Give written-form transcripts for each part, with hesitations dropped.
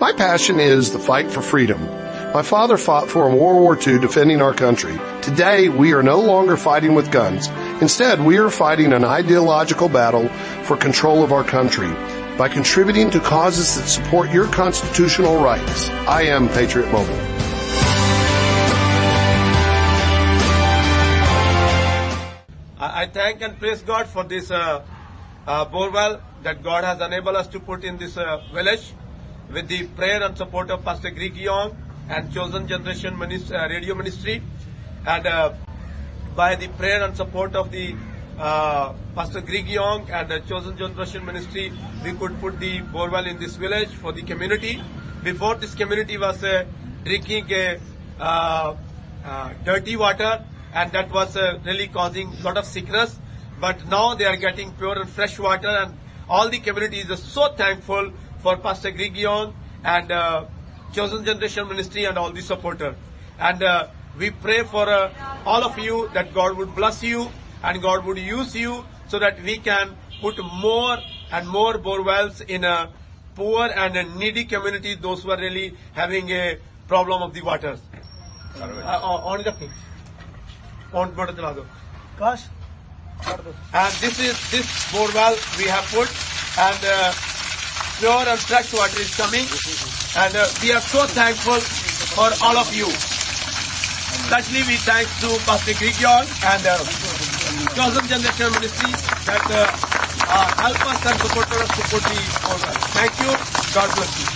My passion is the fight for freedom. My father fought for in World War II defending our country. Today, we are no longer fighting with guns. Instead, we are fighting an ideological battle for control of our country by contributing to causes that support your constitutional rights. I am Patriot Mobile. I thank and praise God for this borewell that God has enabled us to put in this village with the prayer and support of Pastor Greg Young and Chosen Generation Radio Ministry, and by the prayer and support of the Pastor Greg Young and the Chosen Generation Ministry, we could put the borewell in this village for the community. Before, this community was drinking dirty water, and that was really causing a lot of sickness. But now they are getting pure and fresh water, and all the community is so thankful for Pastor Greg Young and Chosen Generation Ministry and all the supporters. And we pray for all of you that God would bless you and God would use you so that we can put more and more borewells in a poor and a needy community, those who are really having a problem of the waters. And this borewell we have put, and pure and fresh water is coming, and we are so thankful for all of you. Especially we thank to Pastor Greg Young and Chosen Generation Ministry that help us and support us to put the borewell. Thank you. God bless you.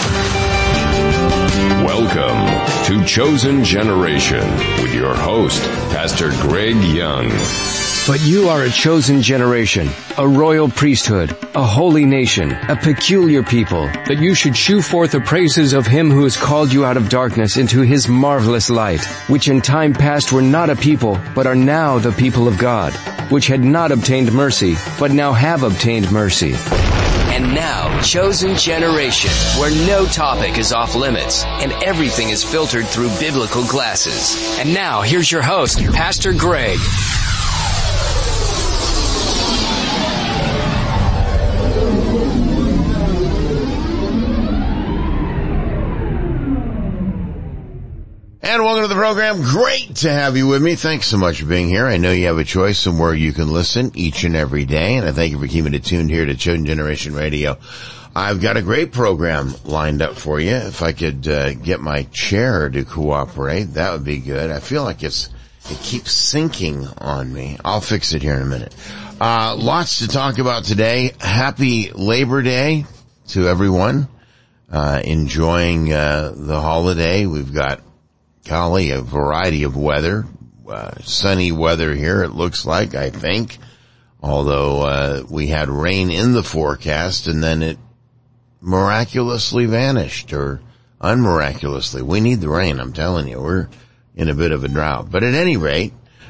Welcome to Chosen Generation with your host, Pastor Greg Young. But you are a chosen generation, a royal priesthood, a holy nation, a peculiar people, that you should shew forth the praises of him who has called you out of darkness into his marvelous light, which in time past were not a people, but are now the people of God, which had not obtained mercy, but now have obtained mercy. And now, Chosen Generation, where no topic is off limits and everything is filtered through biblical glasses. And now, here's your host, Pastor Greg. And welcome to the program. Great to have you with me. Thanks so much for being here. I know you have a choice somewhere you can listen each and every day, and I thank you for keeping it tuned here to Chosen Generation Radio. I've got a great program lined up for you. If I could get my chair to cooperate, that would be good. I feel like it keeps sinking on me. I'll fix it here in a minute. Lots to talk about today. Happy Labor Day to everyone enjoying the holiday. We've got a variety of weather, sunny weather here, it looks like, I think, although we had rain in the forecast and then it miraculously vanished, or unmiraculously. We need the rain, I'm telling you. We're in a bit of a drought. But at any rate,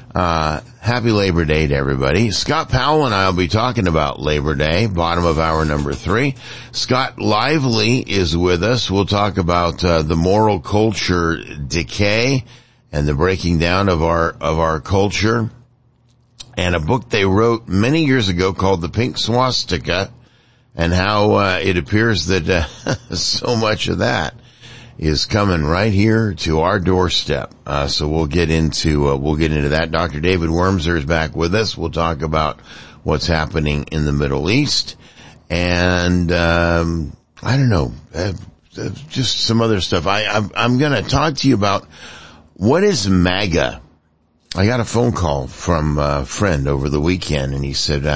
happy Labor Day to everybody. Scott Powell and I will be talking about Labor Day, bottom of hour number 3. Scott Lively is with us. We'll talk about the moral culture decay and the breaking down of our culture, and a book they wrote many years ago called The Pink Swastika, and how it appears that so much of that is coming right here to our doorstep. So we'll get into that. Dr. David Wormser is back with us. We'll talk about what's happening in the Middle East, and I don't know, just some other stuff. I'm going to talk to you about what is MAGA. I got a phone call from a friend over the weekend, and he said,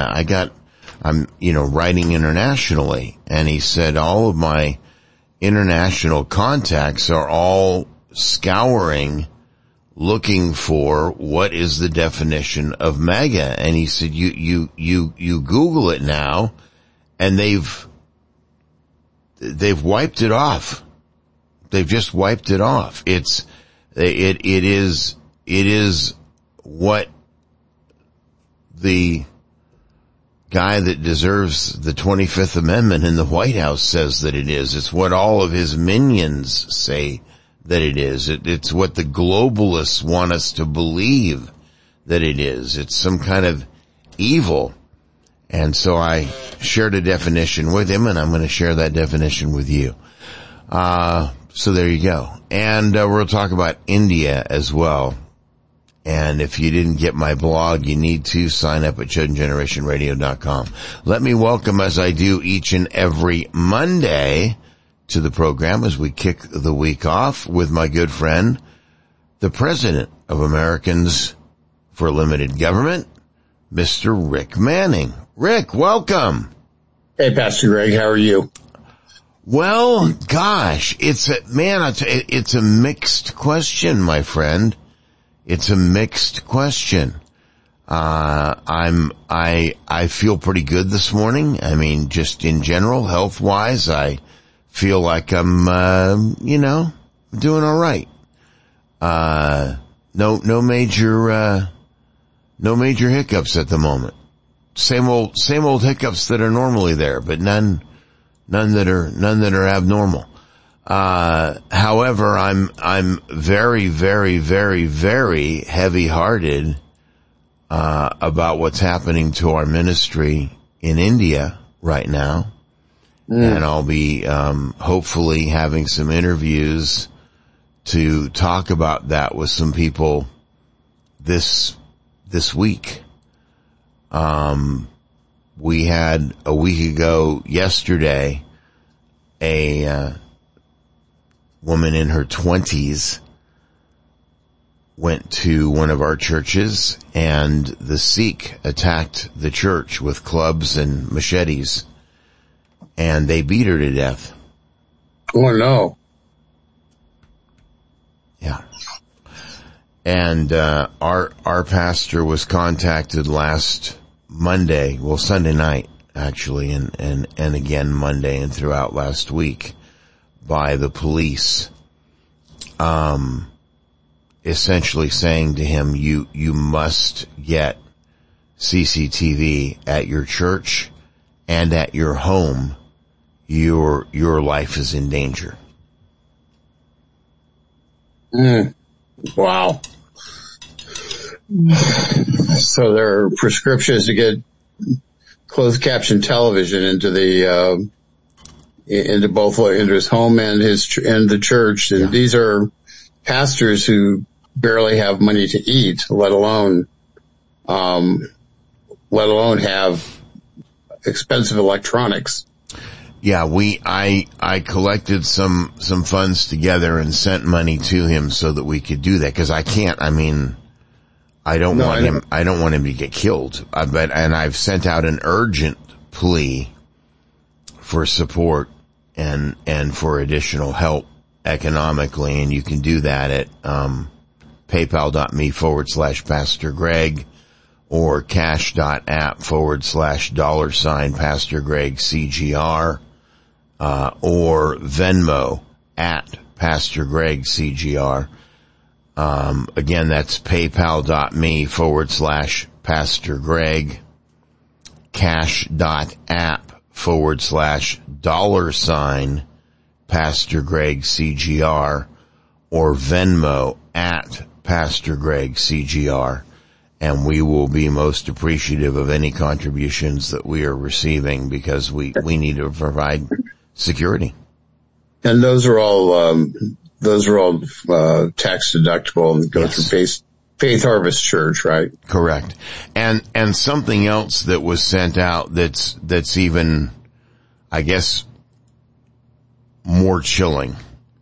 I'm writing internationally, and he said all of my international contacts are all scouring, looking for what is the definition of MAGA. And he said, you Google it now, and they've wiped it off. They've just wiped it off. It is what the guy that deserves the 25th Amendment in the White House says that it is. It's what all of his minions say that it is. It's what the globalists want us to believe that it is. It's some kind of evil. And so I shared a definition with him, and I'm going to share that definition with you. So there you go. And we're going to talk about India as well. And if you didn't get my blog, you need to sign up at ChosenGenerationRadio.com. Let me welcome, as I do each and every Monday, to the program as we kick the week off with my good friend, the President of Americans for Limited Government, Mr. Rick Manning. Rick, welcome. Hey, Pastor Greg, how are you? Well, gosh, it's a mixed question, my friend. It's a mixed question. I feel pretty good this morning. I mean, just in general, health-wise, I feel like I'm, doing all right. No major hiccups at the moment. Same old hiccups that are normally there, but none that are abnormal. However, I'm very, very, very, very heavy-hearted, about what's happening to our ministry in India right now. And I'll be, hopefully having some interviews to talk about that with some people this week. We had a week ago yesterday, a woman in her 20s went to one of our churches, and the Sikh attacked the church with clubs and machetes, and they beat her to death. Oh, no. Yeah. And our pastor was contacted last Monday, well, Sunday night, actually, and again Monday and throughout last week, by the police, essentially saying to him, you must get CCTV at your church and at your home. Your life is in danger. Wow. So there are prescriptions to get closed caption television into his home and the church. And these are pastors who barely have money to eat, let alone have expensive electronics. Yeah, I collected some funds together and sent money to him so that we could do that, because I don't want him to get killed. And I've sent out an urgent plea for support and for additional help economically, and you can do that at paypal.me/Pastor Greg or cash.app $$ Pastor Greg CGR, or Venmo at Pastor Greg CGR. Again, that's paypal.me /Pastor Greg, cash.app $$ Pastor Greg CGR, or Venmo at Pastor Greg CGR. And we will be most appreciative of any contributions that we are receiving, because we need to provide security. And those are all tax deductible and go through Faith Harvest Church, right? Correct. And something else that was sent out that's even, I guess, more chilling.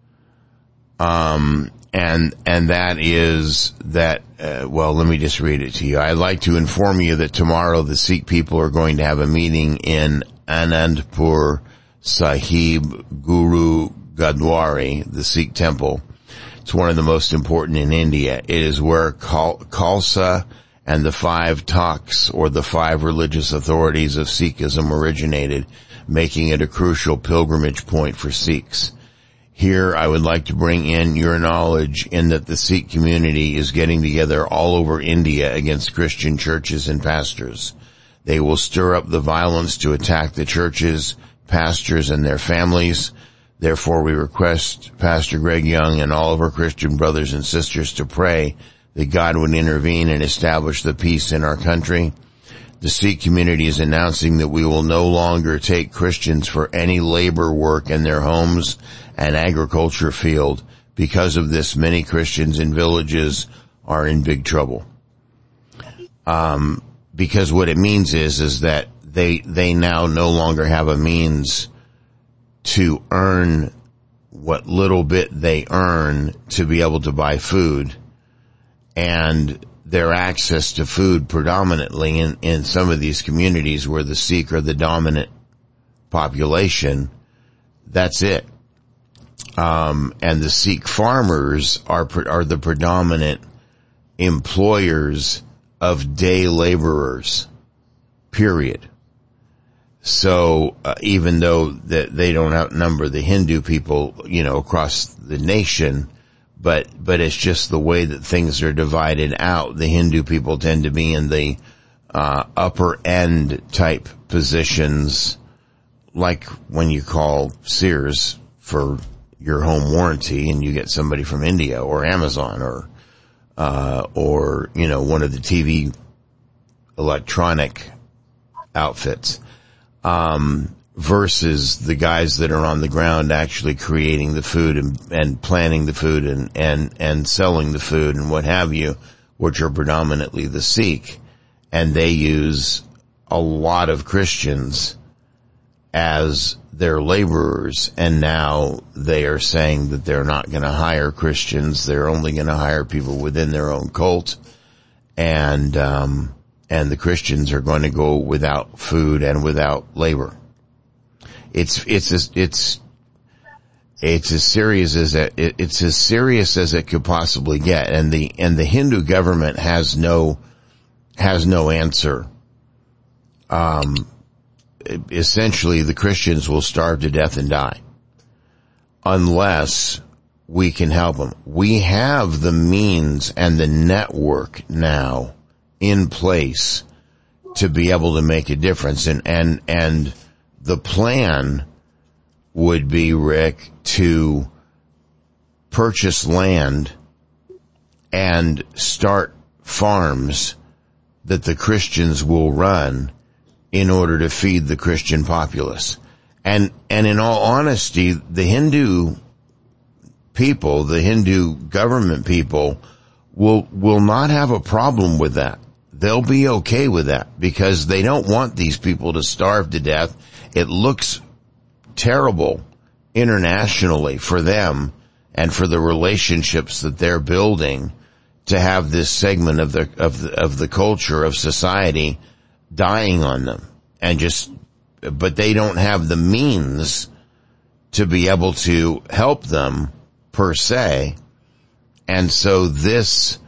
And that is that, let me just read it to you. I'd like to inform you that tomorrow the Sikh people are going to have a meeting in Anandpur Sahib Guru Gurdwara, the Sikh temple. It's one of the most important in India. It is where Khalsa and the 5 Talks, or the 5 religious authorities of Sikhism, originated, making it a crucial pilgrimage point for Sikhs. Here, I would like to bring in your knowledge in that the Sikh community is getting together all over India against Christian churches and pastors. They will stir up the violence to attack the churches, pastors, and their families. Therefore, we request Pastor Greg Young and all of our Christian brothers and sisters to pray that God would intervene and establish the peace in our country. The Sikh community is announcing that we will no longer take Christians for any labor work in their homes an agriculture field. Because of this, many Christians in villages are in big trouble. Because what it means is that they now no longer have a means to earn what little bit they earn to be able to buy food, and their access to food predominantly in some of these communities where the Sikh are the dominant population, that's it. And the Sikh farmers are the predominant employers of day laborers, period. So, even though that they don't outnumber the Hindu people, across the nation, but it's just the way that things are divided out. The Hindu people tend to be in the, upper end type positions, like when you call Sears for your home warranty and you get somebody from India or Amazon or one of the TV electronic outfits, versus the guys that are on the ground actually creating the food and planning the food and selling the food and what have you, which are predominantly the Sikh. And they use a lot of Christians as their laborers, and now they are saying that they're not going to hire Christians. They're only going to hire people within their own cult, and the Christians are going to go without food and without labor. It's as serious as it could possibly get, and the Hindu government has no answer. Essentially, the Christians will starve to death and die unless we can help them. We have the means and the network now in place to be able to make a difference. And the plan would be, Rick, to purchase land and start farms that the Christians will run in order to feed the Christian populace. And in all honesty, the Hindu people, the Hindu government people will not have a problem with that. They'll be okay with that because they don't want these people to starve to death. It looks terrible internationally for them and for the relationships that they're building to have this segment of the culture of society dying on them, but they don't have the means to be able to help them per se. And so this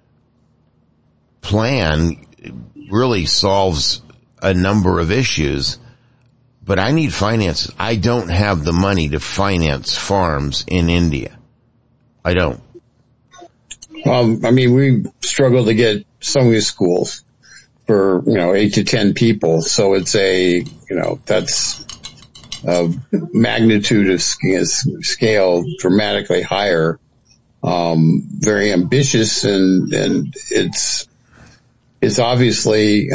plan really solves a number of issues, but I need finances. I don't have the money to finance farms in India. I don't. We struggle to get some of these schools for, 8 to 10 people. So it's that's a magnitude of scale dramatically higher, very ambitious, and it's obviously,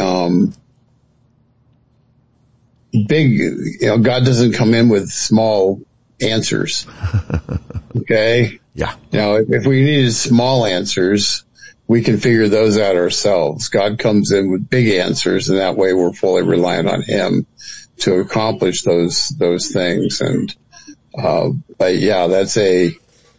big. God doesn't come in with small answers. Okay. Yeah. If we needed small answers, we can figure those out ourselves. God comes in with big answers, and that way we're fully reliant on Him to accomplish those things. And, but yeah, that's is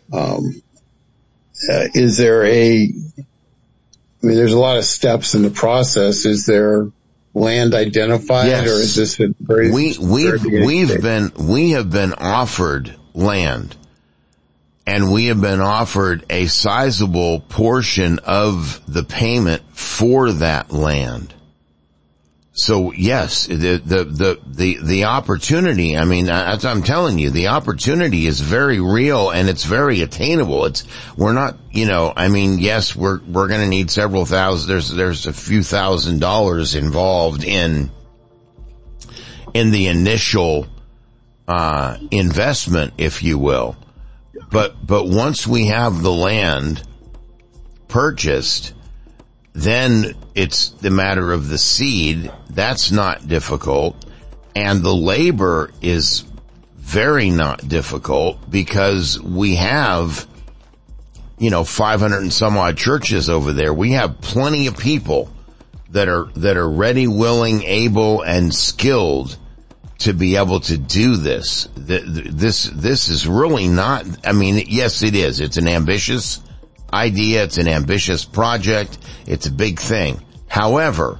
there there's a lot of steps in the process. Is there land identified? Yes. Or is this a very, we have been offered land. And we have been offered a sizable portion of the payment for that land. So yes, the opportunity, as I'm telling you, the opportunity is very real and it's very attainable. We're not, yes, we're going to need several thousand, there's a few $1,000s involved in the initial, investment, if you will. But once we have the land purchased, then it's the matter of the seed. That's not difficult. And the labor is very not difficult because we have, 500 and some odd churches over there. We have plenty of people that are ready, willing, able, and skilled to be able to do this. This is really not, yes, it is. It's an ambitious idea. It's an ambitious project. It's a big thing. However,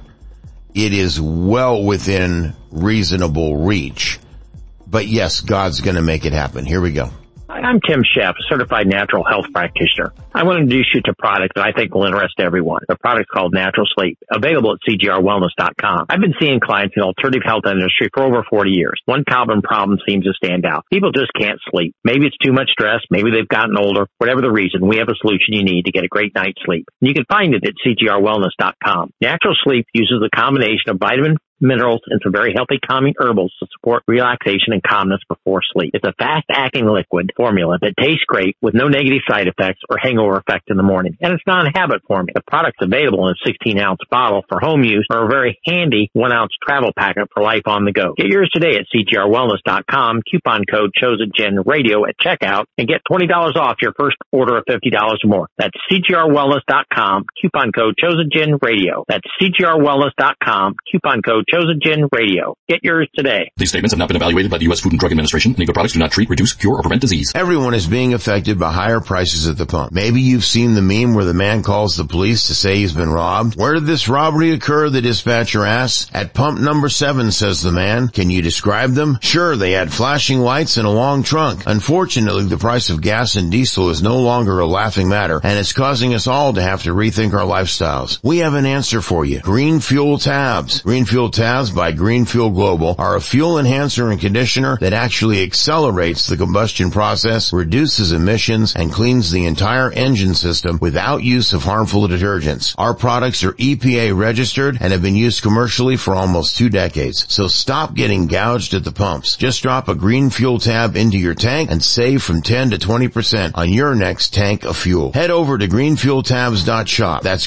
it is well within reasonable reach. But yes, God's going to make it happen. Here we go. I'm Tim Sheff, a certified natural health practitioner. I want to introduce you to a product that I think will interest everyone. The product's called Natural Sleep, available at cgrwellness.com. I've been seeing clients in the alternative health industry for over 40 years. One common problem seems to stand out. People just can't sleep. Maybe it's too much stress. Maybe they've gotten older. Whatever the reason, we have a solution you need to get a great night's sleep. And you can find it at cgrwellness.com. Natural Sleep uses a combination of vitamin, minerals, and some very healthy calming herbals to support relaxation and calmness before sleep. It's a fast-acting liquid formula that tastes great with no negative side effects or hangover effect in the morning. And it's non-habit forming. The product's available in a 16-ounce bottle for home use or a very handy 1-ounce travel packet for life on the go. Get yours today at cgrwellness.com, coupon code ChosenGenRadio at checkout, and get $20 off your first order of $50 or more. That's cgrwellness.com, coupon code ChosenGenRadio. That's cgrwellness.com, coupon code ChosenGenRadio. Get yours today. These statements have not been evaluated by the U.S. Food and Drug Administration. Legal products do not treat, reduce, cure, or prevent disease. Everyone is being affected by higher prices at the pump. Maybe you've seen the meme where the man calls the police to say he's been robbed. Where did this robbery occur? The dispatcher asks. At pump number 7, says the man. Can you describe them? Sure, they had flashing lights and a long trunk. Unfortunately, the price of gas and diesel is no longer a laughing matter, and it's causing us all to have to rethink our lifestyles. We have an answer for you. Green Fuel Tabs. Green Fuel Tabs by Green Fuel Global are a fuel enhancer and conditioner that actually accelerates the combustion process, reduces emissions, and cleans the entire engine system without use of harmful detergents. Our products are EPA registered and have been used commercially for almost 2 decades. So stop getting gouged at the pumps. Just drop a Green Fuel Tab into your tank and save from 10 to 20% on your next tank of fuel. Head over to greenfueltabs.shop. That's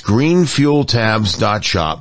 greenfueltabs.shop.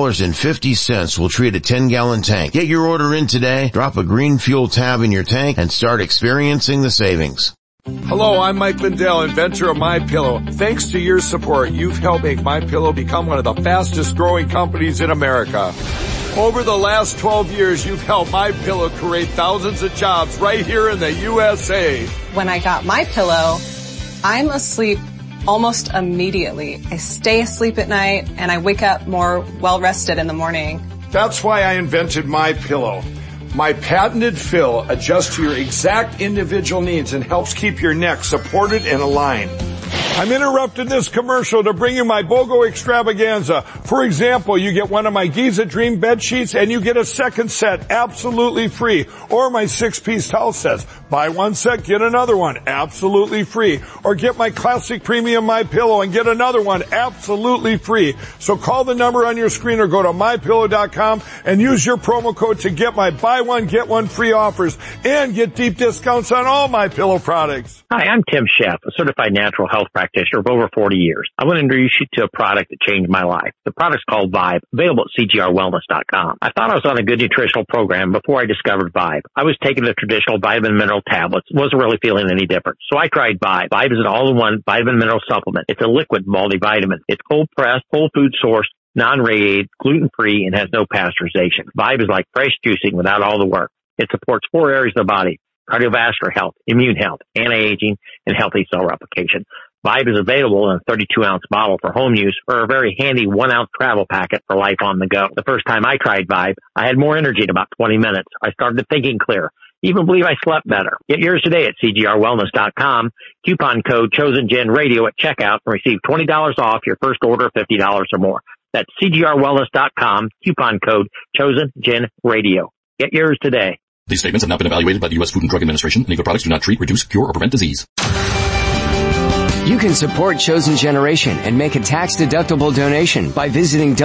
$2.50 will treat a 10-gallon tank. Get your order in today, drop a Green Fuel Tab in your tank, and start experiencing the savings. Hello, I'm Mike Lindell, inventor of MyPillow. Thanks to your support, you've helped make MyPillow become one of the fastest growing companies in America. Over the last 12 years, you've helped MyPillow create thousands of jobs right here in the USA. When I got MyPillow, I'm asleep almost immediately. I stay asleep at night and I wake up more well-rested in the morning. That's why I invented MyPillow. My patented fill adjusts to your exact individual needs and helps keep your neck supported and aligned. I'm interrupting this commercial to bring you my BOGO extravaganza. For example, you get one of my Giza Dream bed sheets and you get a second set absolutely free. Or my 6-piece towel sets. Buy one set, get another one absolutely free. Or get my classic premium MyPillow and get another one absolutely free. So call the number on your screen or go to MyPillow.com and use your promo code to get my buy one, get one free offers and get deep discounts on all MyPillow products. Hi, I'm Tim Sheff, a certified natural health practitioner of over 40 years. I want to introduce you to a product that changed my life. The product's called Vibe, available at cgrwellness.com. I thought I was on a good nutritional program before I discovered Vibe. I was taking the traditional vitamin mineral tablets, wasn't really feeling any different. So I tried Vibe. Vibe is an all-in-one vitamin mineral supplement. It's a liquid multivitamin. It's cold-pressed, whole food sourced, non-radiated, gluten-free, and has no pasteurization. Vibe is like fresh juicing without all the work. It supports 4 areas of the body: cardiovascular health, immune health, anti-aging, and healthy cell replication. Vibe is available in a 32-ounce bottle for home use or a very handy 1-ounce travel packet for life on the go. The first time I tried Vibe, I had more energy in about 20 minutes. I started thinking clear. Even believe I slept better. Get yours today at cgrwellness.com. Coupon code ChosenGenRadio at checkout and receive $20 off your first order of $50 or more. That's cgrwellness.com. Coupon code ChosenGenRadio. Get yours today. These statements have not been evaluated by the U.S. Food and Drug Administration. Legal products do not treat, reduce, cure, or prevent disease. You can support Chosen Generation and make a tax-deductible donation by visiting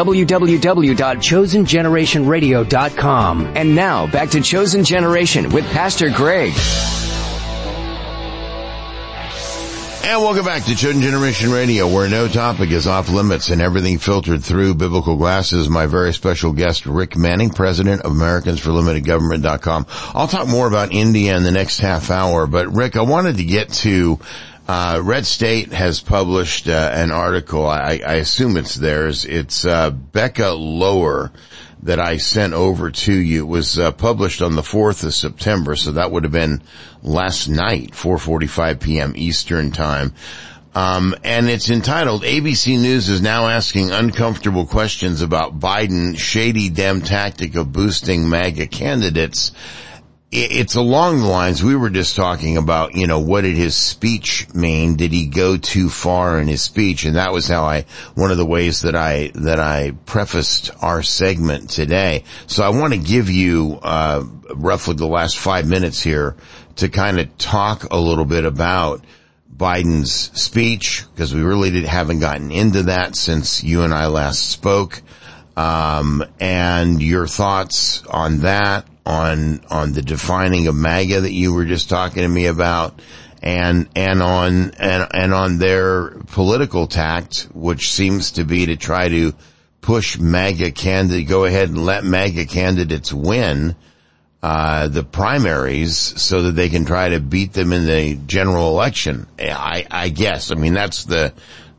www.chosengenerationradio.com. And now, back to Chosen Generation with Pastor Greg. And welcome back to Chosen Generation Radio, where no topic is off limits and everything filtered through biblical glasses. My very special guest, Rick Manning, president of AmericansForLimitedGovernment.com. I'll talk more about India in the next half hour, but Rick, I wanted to get to Red State has published an article. I assume it's theirs. It's Becca Lower that I sent over to you. It was published on the 4th of September, so that would have been last night, 4:45 p.m. Eastern Time. And it's entitled, ABC News is now asking uncomfortable questions about Biden's shady Dem tactic of boosting MAGA candidates. It's along the lines we were just talking about, what did his speech mean? Did he go too far in his speech? And that was how one of the ways that I prefaced our segment today. So I want to give you, roughly the last 5 minutes here to kind of talk a little bit about Biden's speech, because we really haven't gotten into that since you and I last spoke. And your thoughts on that, on the defining of MAGA that you were just talking to me about, and on their political tact, which seems to be to try to push MAGA candidates, go ahead and let MAGA candidates win, the primaries so that they can try to beat them in the general election. I guess. I mean, that's the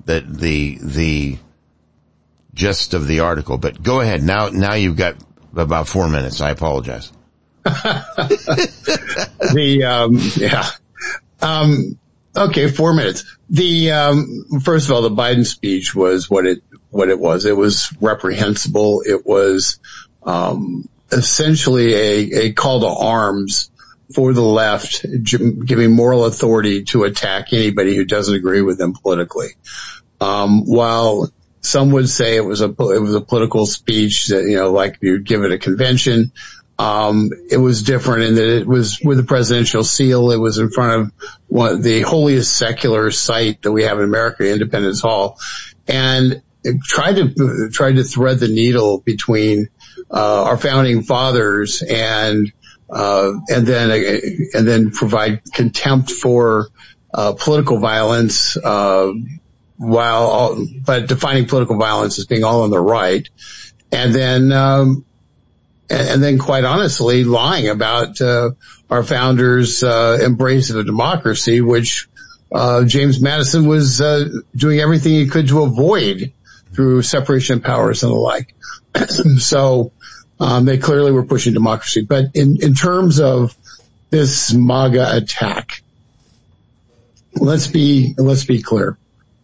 gist of the article, but go ahead. Now you've got about 4 minutes. I apologize. Okay, 4 minutes. First of all, the Biden speech was what it was. It was reprehensible. It was, essentially a call to arms for the left, giving moral authority to attack anybody who doesn't agree with them politically. While some would say it was a political speech that, like you'd give at a convention. It was different in that it was with a presidential seal. It was in front of the holiest secular site that we have in America, Independence Hall, and it tried to thread the needle between, our founding fathers and then provide contempt for, political violence, but defining political violence as being all on the right. And then quite honestly lying about, our founders, embrace of a democracy, which, James Madison was, doing everything he could to avoid through separation of powers and the like. So, they clearly were pushing democracy. But in terms of this MAGA attack, let's be clear.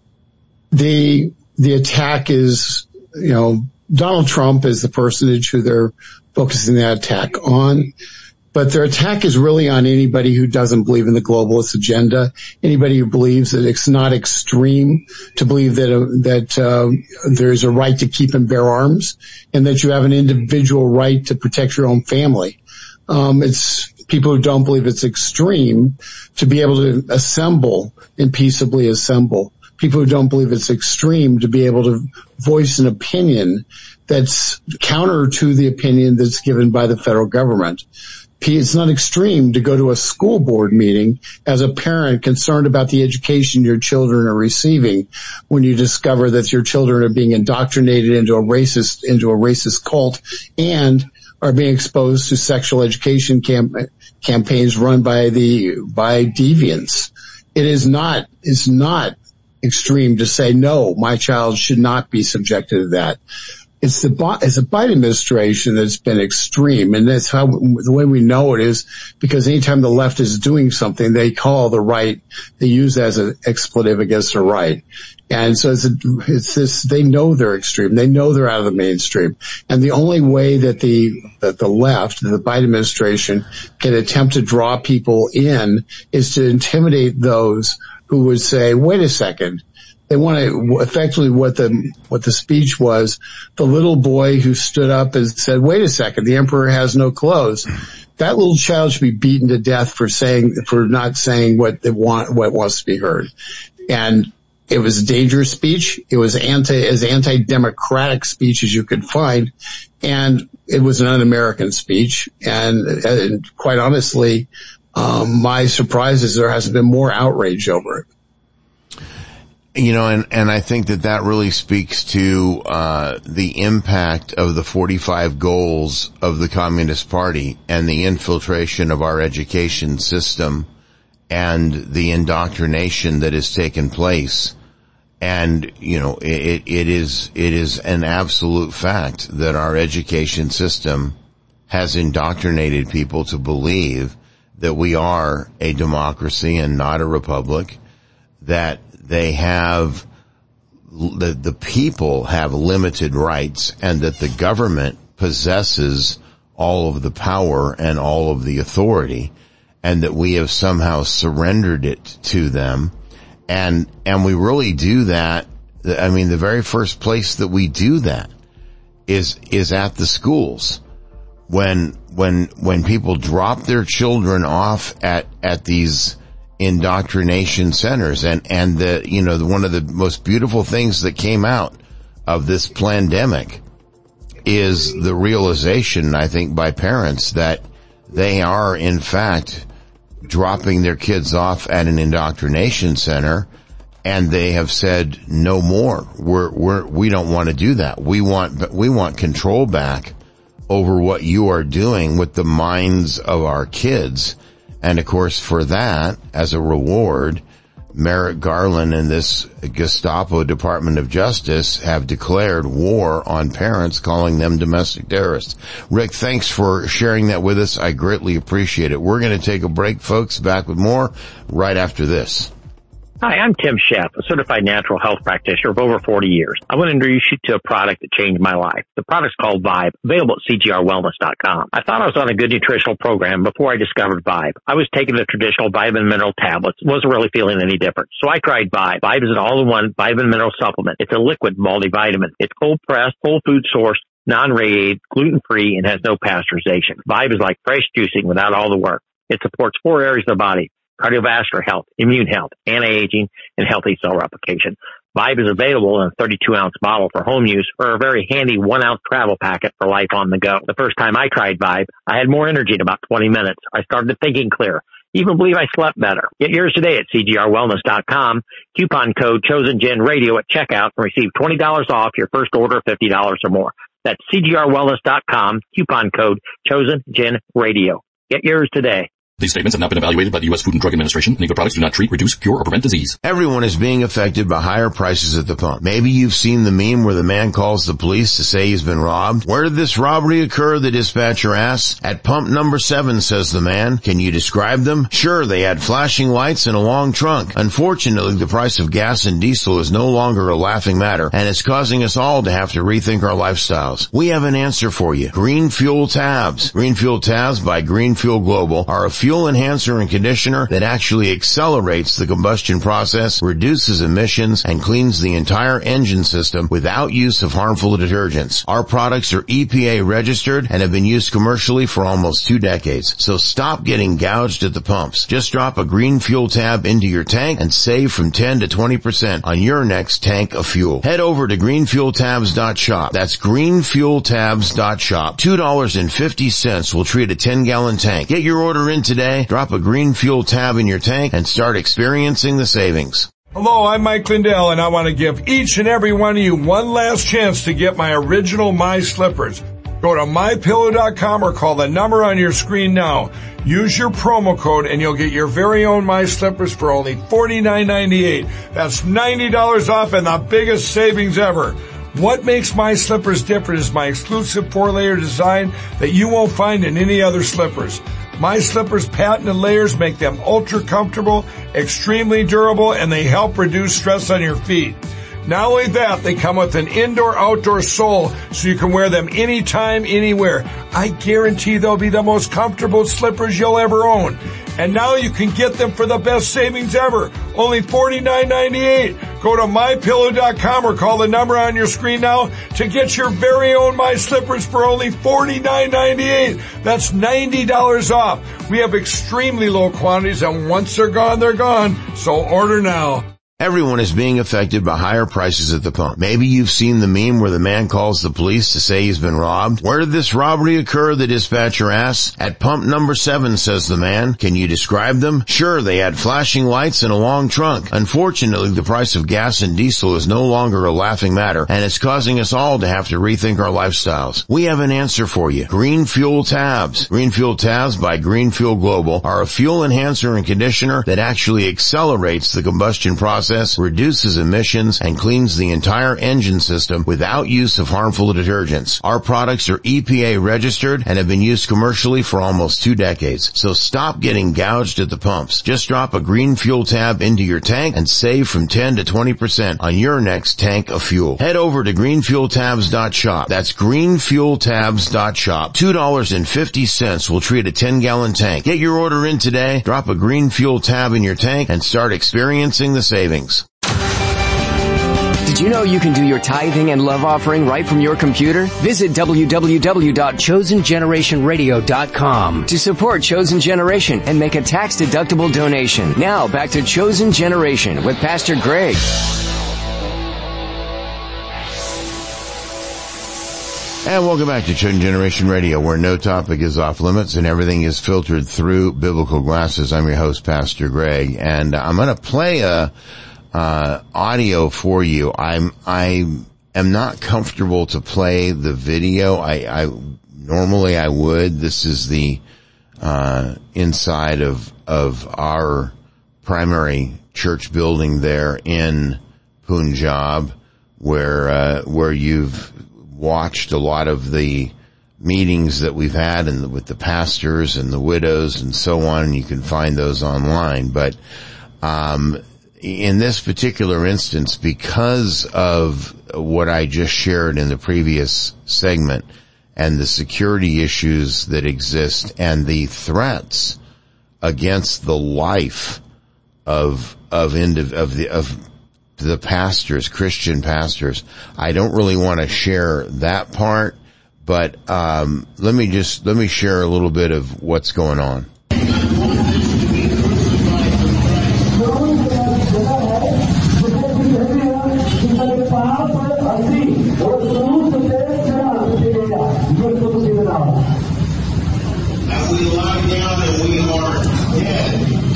The attack is, Donald Trump is the personage who they're focusing that attack on. But their attack is really on anybody who doesn't believe in the globalist agenda, anybody who believes that it's not extreme to believe that there is a right to keep and bear arms, and that you have an individual right to protect your own family. It's people who don't believe it's extreme to be able to assemble and peaceably assemble. People who don't believe it's extreme to be able to voice an opinion that's counter to the opinion that's given by the federal government. It's not extreme to go to a school board meeting as a parent concerned about the education your children are receiving when you discover that your children are being indoctrinated into a racist cult and are being exposed to sexual education campaigns run by deviants. It's not extreme to say, no, my child should not be subjected to that. It's the Biden administration that's been extreme, and that's how the way we know it is because anytime the left is doing something, they call the right, they use as an expletive against the right. And so it's this, they know they're extreme. They know they're out of the mainstream. And the only way that the left, the Biden administration can attempt to draw people in is to intimidate those who would say, wait a second. They want to effectively what the speech was, the little boy who stood up and said, wait a second, the emperor has no clothes. That little child should be beaten to death for not saying what wants to be heard. And it was a dangerous speech. It was as anti-democratic speech as you could find. And it was an un-American speech. And quite honestly, my surprise is there hasn't been more outrage over it. And I think that really speaks to the impact of the 45 goals of the Communist Party and the infiltration of our education system and the indoctrination that has taken place. And, it is an absolute fact that our education system has indoctrinated people to believe that we are a democracy and not a republic, that they have, the people have limited rights, and that the government possesses all of the power and all of the authority, and that we have somehow surrendered it to them. And we really do that. I mean, the very first place that we do that is at the schools. When people drop their children off at these indoctrination centers, and one of the most beautiful things that came out of this pandemic is the realization, I think, by parents that they are in fact dropping their kids off at an indoctrination center, and they have said no more. We don't want to do that. We want control back over what you are doing with the minds of our kids. And of course, for that, as a reward, Merrick Garland and this Gestapo Department of Justice have declared war on parents, calling them domestic terrorists. Rick, thanks for sharing that with us. I greatly appreciate it. We're going to take a break, folks. Back with more right after this. Hi, I'm Tim Sheff, a certified natural health practitioner of over 40 years. I want to introduce you to a product that changed my life. The product's called Vibe, available at CGRWellness.com. I thought I was on a good nutritional program before I discovered Vibe. I was taking the traditional vitamin mineral tablets, wasn't really feeling any different. So I tried Vibe. Vibe is an all-in-one vitamin mineral supplement. It's a liquid multivitamin. It's cold-pressed, whole food sourced, non-radiated, gluten-free, and has no pasteurization. Vibe is like fresh juicing without all the work. It supports 4 areas of the body: cardiovascular health, immune health, anti-aging, and healthy cell replication. Vibe is available in a 32-ounce bottle for home use, or a very handy 1-ounce travel packet for life on the go. The first time I tried Vibe, I had more energy in about 20 minutes. I started thinking clear. Even believe I slept better. Get yours today at CGRWellness.com. Coupon code ChosenGenRadio at checkout and receive $20 off your first order of $50 or more. That's CGRWellness.com. Coupon code ChosenGenRadio. Get yours today. These statements have not been evaluated by the U.S. Food and Drug Administration. Any of the products do not treat, reduce, cure, or prevent disease. Everyone is being affected by higher prices at the pump. Maybe you've seen the meme where the man calls the police to say he's been robbed. Where did this robbery occur? The dispatcher asks. At pump number 7, says the man. Can you describe them? Sure, they had flashing lights and a long trunk. Unfortunately, the price of gas and diesel is no longer a laughing matter, and it's causing us all to have to rethink our lifestyles. We have an answer for you. Green Fuel Tabs. Green Fuel Tabs by Green Fuel Global are a fuel enhancer and conditioner that actually accelerates the combustion process, reduces emissions, and cleans the entire engine system without use of harmful detergents. Our products are EPA registered and have been used commercially for almost 2 decades. So stop getting gouged at the pumps. Just drop a Green Fuel Tab into your tank and save from 10 to 20% on your next tank of fuel. Head over to greenfueltabs.shop. That's greenfueltabs.shop. $2.50 will treat a 10-gallon tank. Get your order in today. Drop a Green Fuel Tab in your tank and start experiencing the savings. Hello, I'm Mike Lindell, and I want to give each and every one of you one last chance to get my original My Slippers. Go to MyPillow.com or call the number on your screen now. Use your promo code and you'll get your very own My Slippers for only $49.98. That's $90 off and the biggest savings ever. What makes My Slippers different is my exclusive 4-layer design that you won't find in any other slippers. My Slippers' patented layers make them ultra comfortable, extremely durable, and they help reduce stress on your feet. Not only that, they come with an indoor-outdoor sole so you can wear them anytime, anywhere. I guarantee they'll be the most comfortable slippers you'll ever own. And now you can get them for the best savings ever, only $49.98. Go to MyPillow.com or call the number on your screen now to get your very own My Slippers for only $49.98. That's $90 off. We have extremely low quantities, and once they're gone, they're gone. So order now. Everyone is being affected by higher prices at the pump. Maybe you've seen the meme where the man calls the police to say he's been robbed. Where did this robbery occur? The dispatcher asks. At pump number 7, says the man. Can you describe them? Sure, they had flashing lights and a long trunk. Unfortunately, the price of gas and diesel is no longer a laughing matter, and it's causing us all to have to rethink our lifestyles. We have an answer for you. Green Fuel Tabs. Green Fuel Tabs by Green Fuel Global are a fuel enhancer and conditioner that actually accelerates the combustion process, reduces emissions, and cleans the entire engine system without use of harmful detergents. Our products are EPA registered and have been used commercially for almost 2 decades. So stop getting gouged at the pumps. Just drop a Green Fuel Tab into your tank and save from 10 to 20% on your next tank of fuel. Head over to greenfueltabs.shop. That's greenfueltabs.shop. $2.50 will treat a 10-gallon tank. Get your order in today, drop a Green Fuel Tab in your tank, and start experiencing the savings. Did you know you can do your tithing and love offering right from your computer? Visit www.chosengenerationradio.com to support Chosen Generation and make a tax-deductible donation. Now back to Chosen Generation with Pastor Greg. And welcome back to Chosen Generation Radio, where no topic is off limits and everything is filtered through biblical glasses. I'm your host, Pastor Greg, and I'm going to play a audio for you. I am not comfortable to play the video. I normally I would. This is the inside of our primary church building there in Punjab, where you've watched a lot of the meetings that we've had and with the pastors and the widows and so on, and you can find those online. But in this particular instance, because of what I just shared in the previous segment and the security issues that exist and the threats against the life of the pastors, Christian pastors, I don't really want to share that part, but let me share a little bit of what's going on. We lie down and we are dead.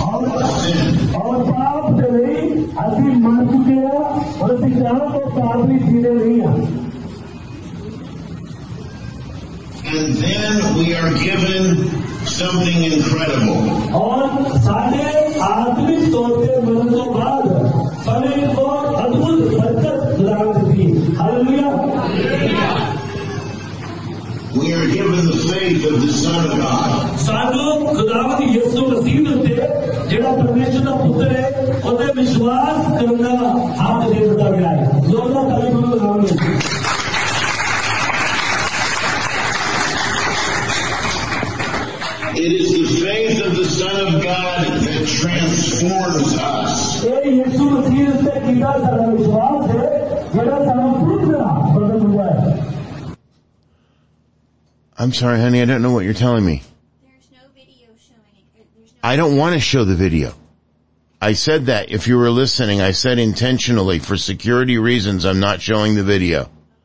And then we are given something incredible. We are given the faith of the Son of God. It is the faith of the Son of God that transforms us. I'm sorry, honey, I don't know what you're telling me. There's no video showing it. I don't want to show the video. I said that. If you were listening, I said intentionally, for security reasons, I'm not showing the video.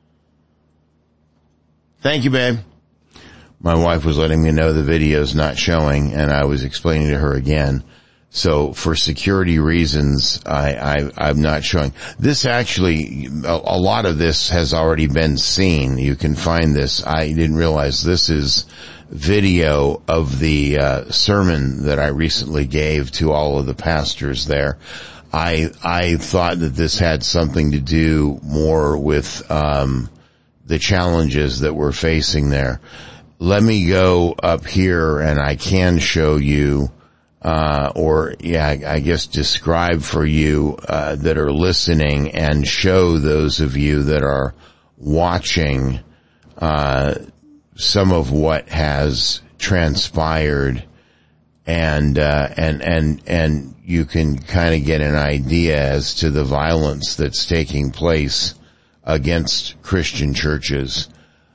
Thank you, babe. My wife was letting me know the video's not showing, and I was explaining to her again. So for security reasons, I'm not showing. This actually, a lot of this has already been seen. You can find this. I didn't realize this is video of the sermon that I recently gave to all of the pastors there. I thought that this had something to do more with the challenges that we're facing there. Let me go up here and I can show you I guess describe for you that are listening and show those of you that are watching some of what has transpired, and you can kind of get an idea as to the violence that's taking place against Christian churches.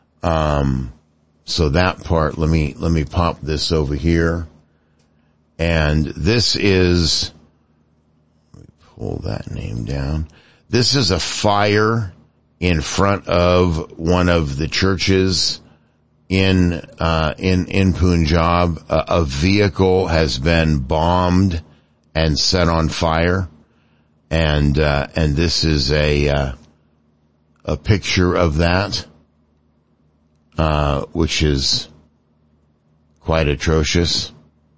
So that part, let me pop this over here. And this is, let me pull that name down. This is a fire in front of one of the churches in Punjab. A vehicle has been bombed and set on fire. And this is a picture of that, which is quite atrocious.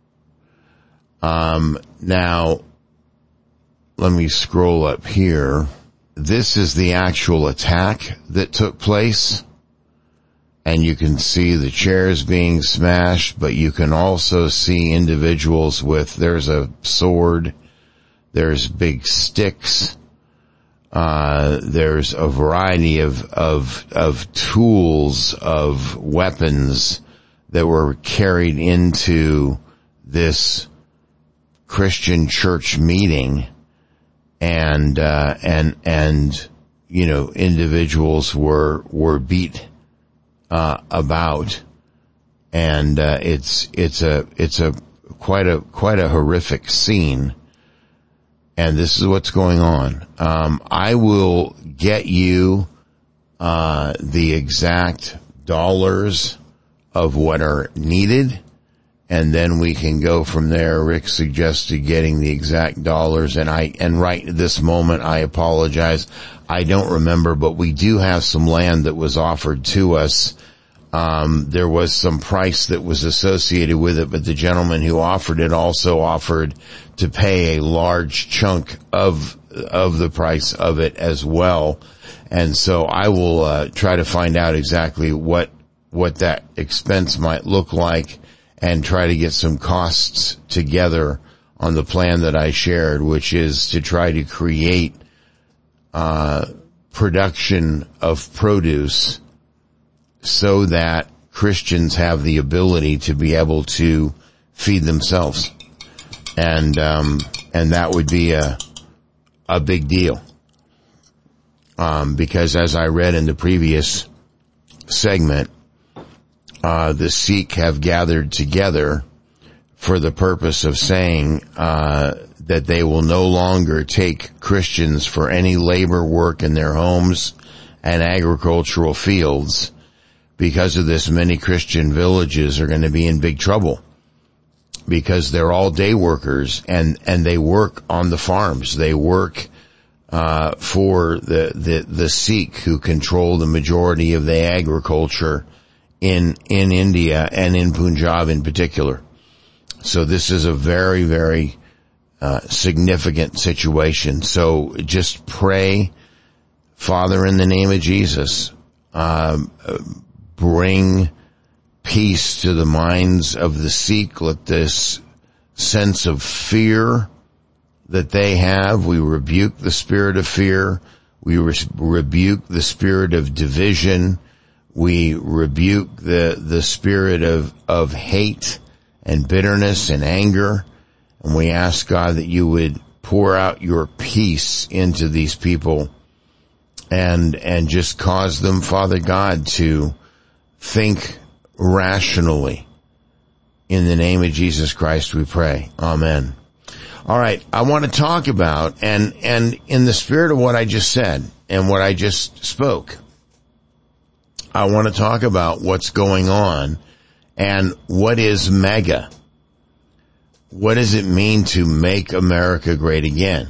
Now, let me scroll up here. This is the actual attack that took place. And you can see the chairs being smashed, but you can also see individuals with, there's a sword, there's big sticks, there's a variety of tools, of weapons that were carried into this Christian church meeting, and you know, individuals were beat about, and it's a quite a horrific scene. And this is what's going on. I will get you the exact dollars of what are needed, and then we can go from there. Rick suggested getting the exact dollars, and right at this moment, I apologize, I don't remember, but we do have some land that was offered to us. There was some price that was associated with it, but the gentleman who offered it also offered to pay a large chunk of the price of it as well. And so I will try to find out exactly what that expense might look like, and try to get some costs together on the plan that I shared, which is to try to create production of produce so that Christians have the ability to be able to feed themselves. And that would be a big deal. Because as I read in the previous segment, the Sikh have gathered together for the purpose of saying, that they will no longer take Christians for any labor work in their homes and agricultural fields. Because of this, many Christian villages are going to be in big trouble, because they're all day workers, and they work on the farms. They work for the Sikh, who control the majority of the agriculture in India and in Punjab in particular. So this is a very, very significant situation. So just pray, Father, in the name of Jesus, bring peace to the minds of the Sikh. Let this sense of fear that they have, we rebuke the spirit of fear. We rebuke the spirit of division. We rebuke the spirit of hate and bitterness and anger. And we ask, God, that you would pour out your peace into these people, and just cause them, Father God, to think rationally. In the name of Jesus Christ we pray. Amen. All right. I want to talk about, and in the spirit of what I just said and what I just spoke, I want to talk about what's going on and what is MEGA. What does it mean to make America great again?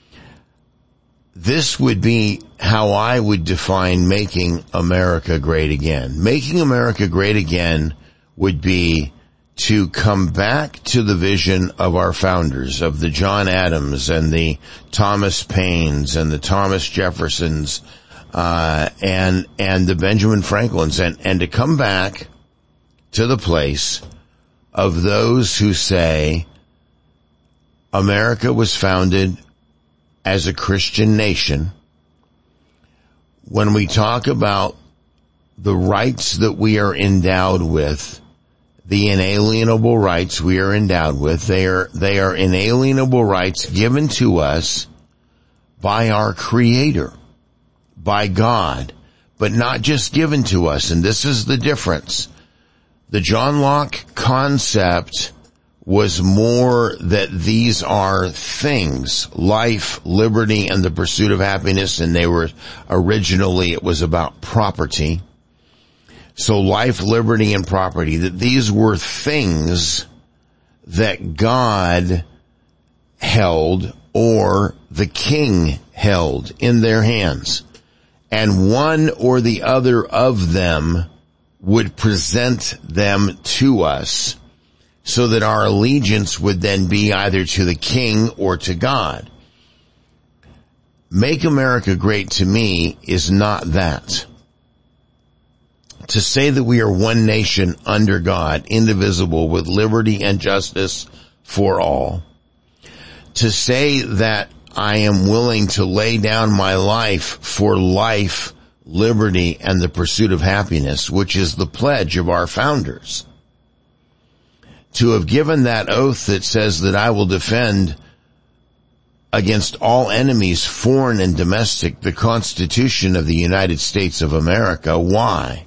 This would be how I would define making America great again. Making America great again would be to come back to the vision of our founders, of the John Adams and the Thomas Paines and the Thomas Jeffersons, and the Benjamin Franklins, and to come back to the place of those who say America was founded as a Christian nation. When we talk about the rights that we are endowed with, the inalienable rights we are endowed with, they are inalienable rights given to us by our Creator, by God, but not just given to us. And this is the difference. The John Locke concept was more that these are things, life, liberty, and the pursuit of happiness, and they were originally, it was about property. So life, liberty, and property, that these were things that God held or the king held in their hands. And one or the other of them would present them to us so that our allegiance would then be either to the king or to God. Make America Great to me is not that. To say that we are one nation under God, indivisible, with liberty and justice for all. To say that I am willing to lay down my life for life, liberty, and the pursuit of happiness, which is the pledge of our founders. To have given that oath that says that I will defend against all enemies, foreign and domestic, the Constitution of the United States of America. Why?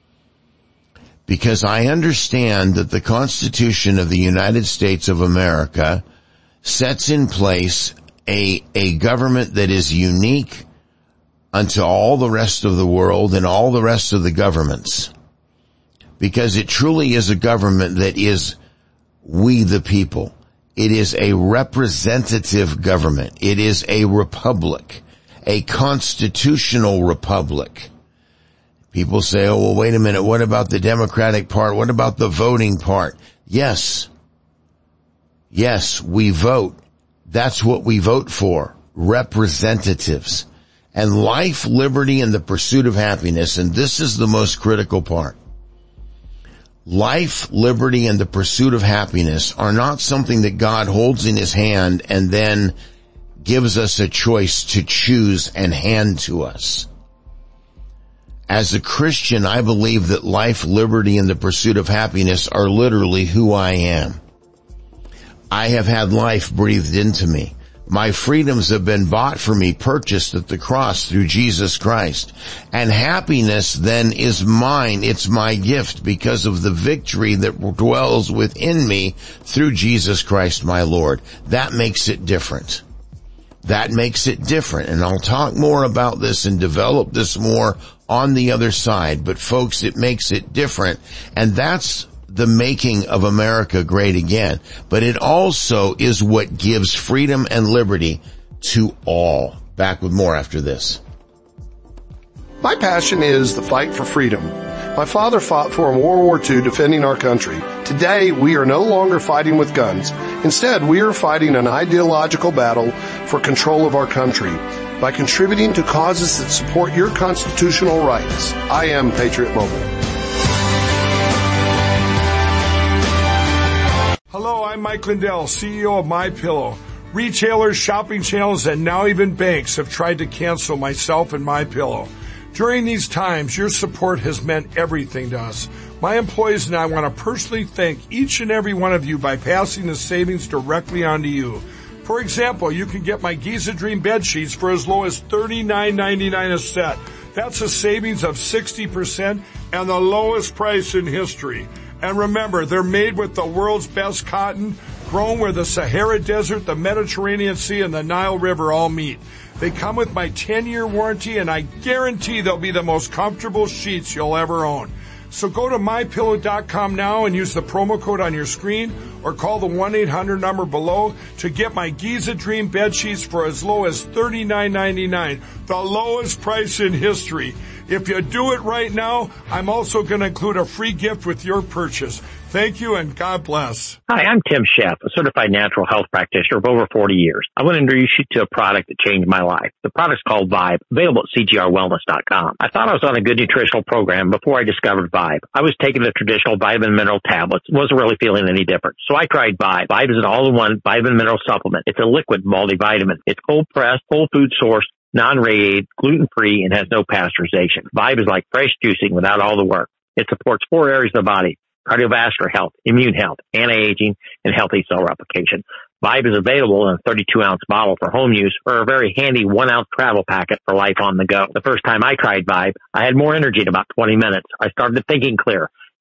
Because I understand that the Constitution of the United States of America sets in place a government that is unique unto all the rest of the world and all the rest of the governments. Because it truly is a government that is we the people. It is a representative government. It is a republic, a constitutional republic. People say, oh, well, wait a minute. What about the Democratic part? What about the voting part? Yes. Yes, we vote. That's what we vote for. Representatives. And life, liberty, and the pursuit of happiness. And this is the most critical part. Life, liberty, and the pursuit of happiness are not something that God holds in his hand and then gives us a choice to choose and hand to us. As a Christian, I believe that life, liberty, and the pursuit of happiness are literally who I am. I have had life breathed into me. My freedoms have been bought for me, purchased at the cross through Jesus Christ. And happiness then is mine. It's my gift because of the victory that dwells within me through Jesus Christ my Lord. That makes it different. That makes it different. And I'll talk more about this and develop this more on the other side. But folks, it makes it different. And that's the making of America great again. But it also is what gives freedom and liberty to all. Back with more after this. My passion is the fight for freedom. My father fought for in World War II defending our country. Today, we are no longer fighting with guns. Instead, we are fighting an ideological battle for control of our country by contributing to causes that support your constitutional rights. I am Patriot Mobile. Hello, I'm Mike Lindell, CEO of MyPillow. Retailers, shopping channels, and now even banks have tried to cancel myself and MyPillow. During these times, your support has meant everything to us. My employees and I want to personally thank each and every one of you by passing the savings directly on to you. For example, you can get my Giza Dream bed sheets for as low as $39.99 a set. That's a savings of 60% and the lowest price in history. And remember, they're made with the world's best cotton, grown where the Sahara Desert, the Mediterranean Sea, and the Nile River all meet. They come with my 10-year warranty, and I guarantee they'll be the most comfortable sheets you'll ever own. So go to MyPillow.com now and use the promo code on your screen or call the 1-800 number below to get my Giza Dream bed sheets for as low as $39.99, the lowest price in history. If you do it right now, I'm also going to include a free gift with your purchase. Thank you and God bless. Hi, I'm Tim Sheff, a certified natural health practitioner of over 40 years. I want to introduce you to a product that changed my life. The product's called Vibe, available at CGRWellness.com. I thought I was on a good nutritional program before I discovered Vibe. I was taking the traditional vitamin mineral tablets, wasn't really feeling any different. So I tried Vibe. Vibe is an all-in-one vitamin mineral supplement. It's a liquid multivitamin. It's cold-pressed, whole food sourced, non-radiated, gluten-free, and has no pasteurization. Vibe is like fresh juicing without all the work. It supports 4 areas of the body: cardiovascular health, immune health, anti-aging, and healthy cell replication. Vibe is available in a 32-ounce bottle for home use or a very handy 1-ounce travel packet for life on the go. The first time I tried Vibe, I had more energy in about 20 minutes. I started thinking clear.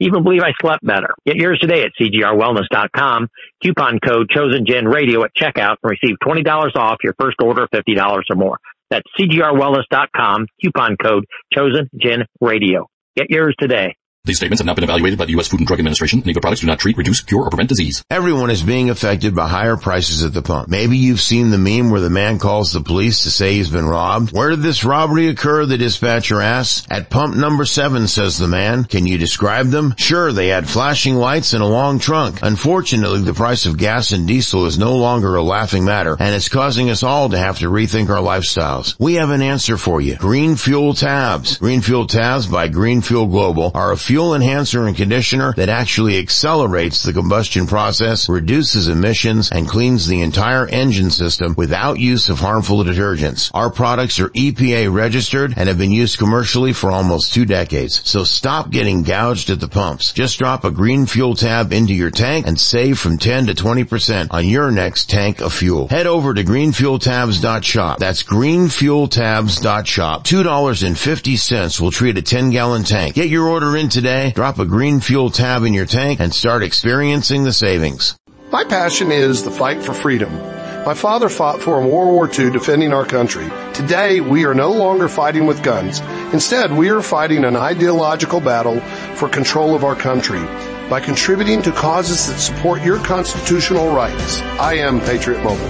Even believe I slept better. Get yours today at CGRWellness.com. Coupon code ChosenGenRadio at checkout and receive $20 off your first order of $50 or more. That's CGRWellness.com. Coupon code ChosenGenRadio. Get yours today. These statements have not been evaluated by the U.S. Food and Drug Administration. Any of the products do not treat, reduce, cure, or prevent disease. Everyone is being affected by higher prices at the pump. Maybe you've seen the meme where the man calls the police to say he's been robbed. Where did this robbery occur? The dispatcher asks. At pump number 7, says the man. Can you describe them? Sure, they had flashing lights and a long trunk. Unfortunately, the price of gas and diesel is no longer a laughing matter, and it's causing us all to have to rethink our lifestyles. We have an answer for you. Green Fuel Tabs. Green Fuel Tabs by Green Fuel Global are a fuel enhancer and conditioner that actually accelerates the combustion process, reduces emissions, and cleans the entire engine system without use of harmful detergents. Our products are EPA registered and have been used commercially for almost 2 decades. So stop getting gouged at the pumps. Just drop a Green Fuel Tab into your tank and save from 10 to 20% on your next tank of fuel. Head over to greenfueltabs.shop. That's greenfueltabs.shop. $2.50 will treat a 10-gallon tank. Get your order in today. Drop a Green Fuel Tab in your tank and start experiencing the savings. My passion is the fight for freedom. My father fought for in World War II defending our country. Today, we are no longer fighting with guns. Instead, we are fighting an ideological battle for control of our country by contributing to causes that support your constitutional rights. I am Patriot Mobile.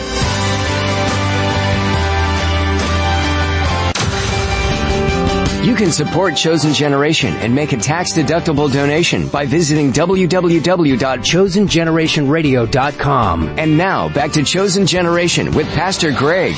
You can support Chosen Generation and make a tax-deductible donation by visiting www.chosengenerationradio.com. And now, back to Chosen Generation with Pastor Greg.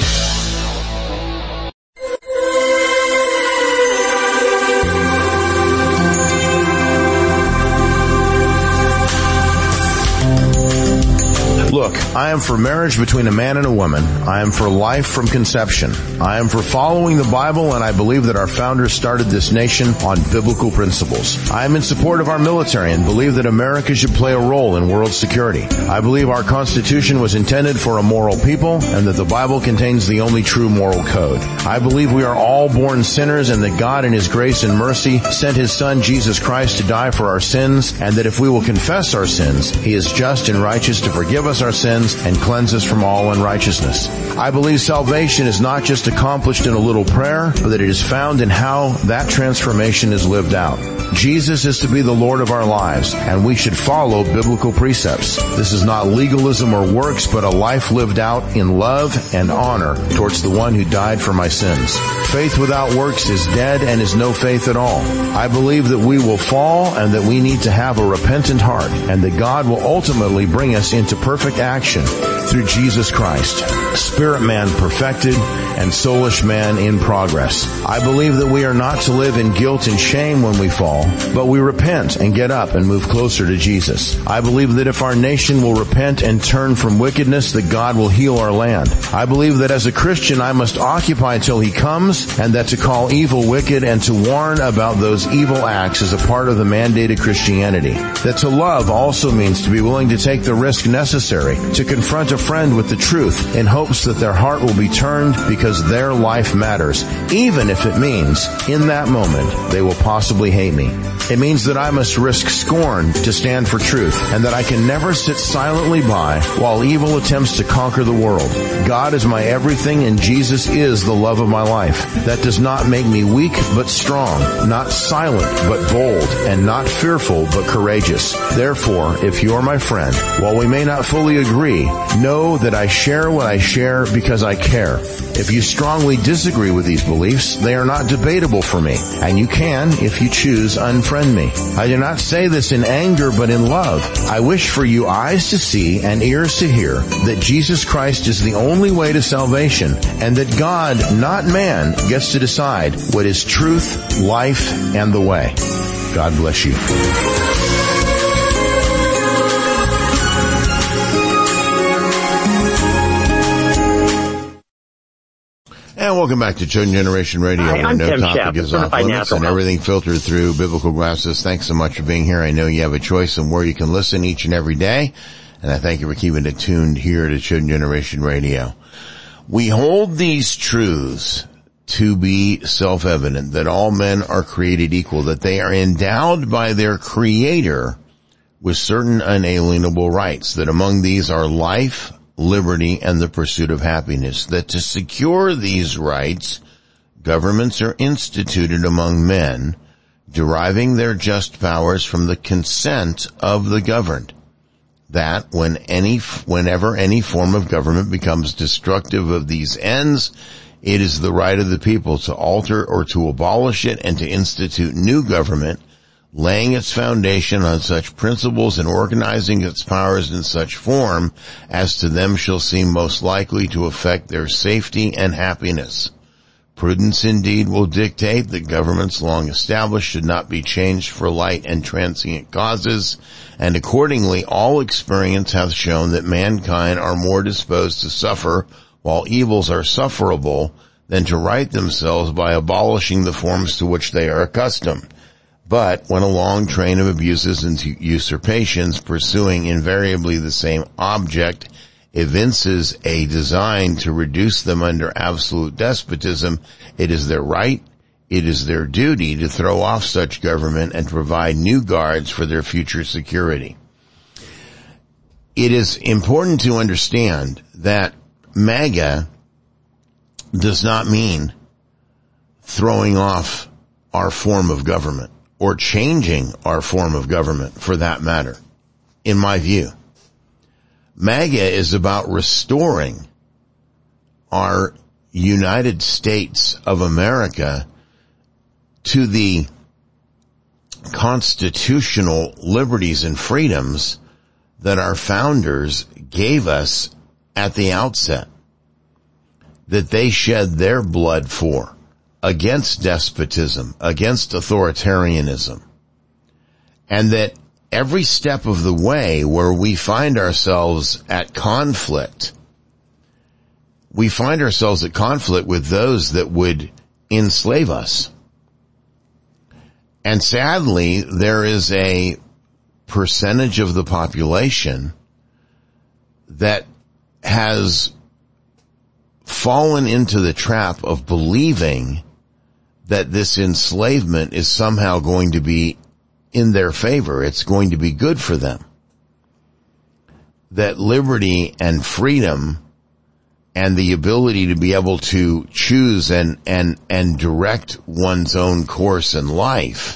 Look, I am for marriage between a man and a woman. I am for life from conception. I am for following the Bible, and I believe that our founders started this nation on biblical principles. I am in support of our military and believe that America should play a role in world security. I believe our Constitution was intended for a moral people and that the Bible contains the only true moral code. I believe we are all born sinners and that God in His grace and mercy sent His Son Jesus Christ to die for our sins, and that if we will confess our sins, He is just and righteous to forgive us our sins and cleanse us from all unrighteousness. I believe salvation is not just accomplished in a little prayer, but that it is found in how that transformation is lived out. Jesus is to be the Lord of our lives, and we should follow biblical precepts. This is not legalism or works, but a life lived out in love and honor towards the one who died for my sins. Faith without works is dead and is no faith at all. I believe that we will fall and that we need to have a repentant heart, and that God will ultimately bring us into perfect action through Jesus Christ, spirit man perfected and soulish man in progress. I believe that we are not to live in guilt and shame when we fall, but we repent and get up and move closer to Jesus. I believe that if our nation will repent and turn from wickedness, that God will heal our land. I believe that as a Christian I must occupy till He comes, and that to call evil wicked and to warn about those evil acts is a part of the mandated Christianity. That to love also means to be willing to take the risk necessary to confront a friend with the truth in hopes that their heart will be turned because their life matters, even if it means in that moment they will possibly hate me. It means that I must risk scorn to stand for truth, and that I can never sit silently by while evil attempts to conquer the world. God is my everything, and Jesus is the love of my life. That does not make me weak but strong, not silent but bold, and not fearful but courageous. Therefore, if you are my friend, while we may not fully agree, know that I share what I share because I care. If you strongly disagree with these beliefs, they are not debatable for me, and you can, if you choose, unfriend me. I do not say this in anger, but in love. I wish for you eyes to see and ears to hear that Jesus Christ is the only way to salvation, and that God, not man, gets to decide what is truth, life, and the way. God bless you. And welcome back to Chosen Generation Radio. Hi, I'm No Tim topic Sheff, is off limits and everything filtered through biblical glasses. Thanks so much for being here. I know you have a choice on where you can listen each and every day. And I thank you for keeping it tuned here to Chosen Generation Radio. We hold these truths to be self-evident that all men are created equal, that they are endowed by their Creator with certain unalienable rights, that among these are life, liberty, and the pursuit of happiness, that to secure these rights, governments are instituted among men, deriving their just powers from the consent of the governed, that whenever any form of government becomes destructive of these ends, it is the right of the people to alter or to abolish it and to institute new government, laying its foundation on such principles and organizing its powers in such form as to them shall seem most likely to affect their safety and happiness. Prudence indeed will dictate that governments long established should not be changed for light and transient causes, and accordingly all experience hath shown that mankind are more disposed to suffer while evils are sufferable than to right themselves by abolishing the forms to which they are accustomed. But when a long train of abuses and usurpations pursuing invariably the same object evinces a design to reduce them under absolute despotism, it is their right, it is their duty to throw off such government and provide new guards for their future security. It is important to understand that MAGA does not mean throwing off our form of government or changing our form of government for that matter, in my view. MAGA is about restoring our United States of America to the constitutional liberties and freedoms that our founders gave us at the outset, that they shed their blood for, against despotism, against authoritarianism, and that every step of the way where we find ourselves at conflict, we find ourselves at conflict with those that would enslave us. And sadly, there is a percentage of the population that has fallen into the trap of believing that this enslavement is somehow going to be in their favor. It's going to be good for them. That liberty and freedom and the ability to be able to choose and direct one's own course in life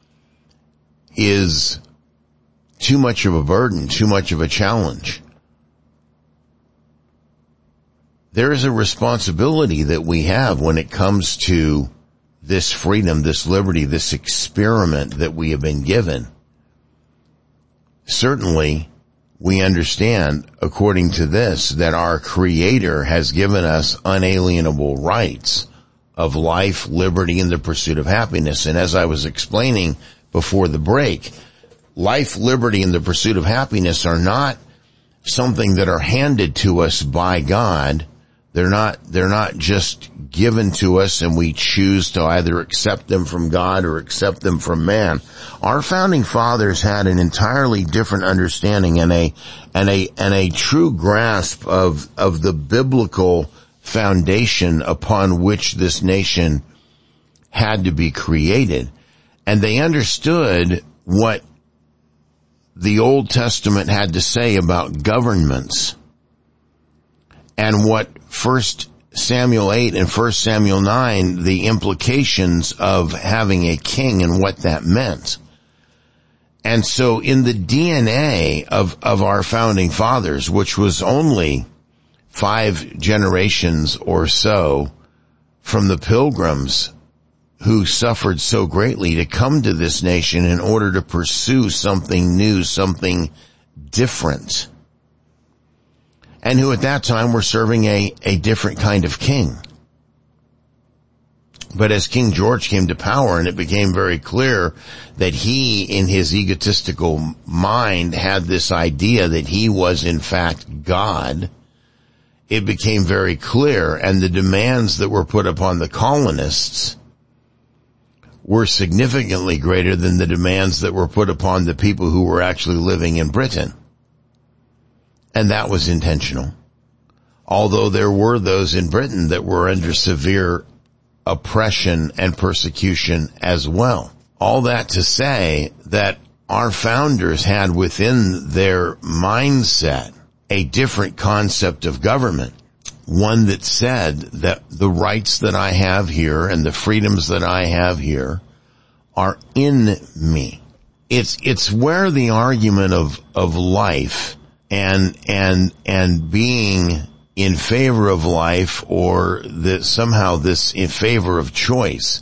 is too much of a burden, too much of a challenge. There is a responsibility that we have when it comes to this freedom, this liberty, this experiment that we have been given. Certainly, we understand, according to this, that our Creator has given us unalienable rights of life, liberty, and the pursuit of happiness. And as I was explaining before the break, life, liberty, and the pursuit of happiness are not something that are handed to us by God. They're not just given to us and we choose to either accept them from God or accept them from man. Our founding fathers had an entirely different understanding and a true grasp of the biblical foundation upon which this nation had to be created. And they understood what the Old Testament had to say about governments and what 1 Samuel 8 and 1 Samuel 9, the implications of having a king and what that meant. And so in the DNA of our founding fathers, which was only 5 generations or so from the Pilgrims who suffered so greatly to come to this nation in order to pursue something new, something different, and who at that time were serving a different kind of king. But as King George came to power and it became very clear that he, in his egotistical mind, had this idea that he was in fact God, it became very clear, and the demands that were put upon the colonists were significantly greater than the demands that were put upon the people who were actually living in Britain. And that was intentional. Although there were those in Britain that were under severe oppression and persecution as well. All that to say that our founders had within their mindset a different concept of government, one that said that the rights that I have here and the freedoms that I have here are in me. It's where the argument of life and being in favor of life, or that somehow this in favor of choice.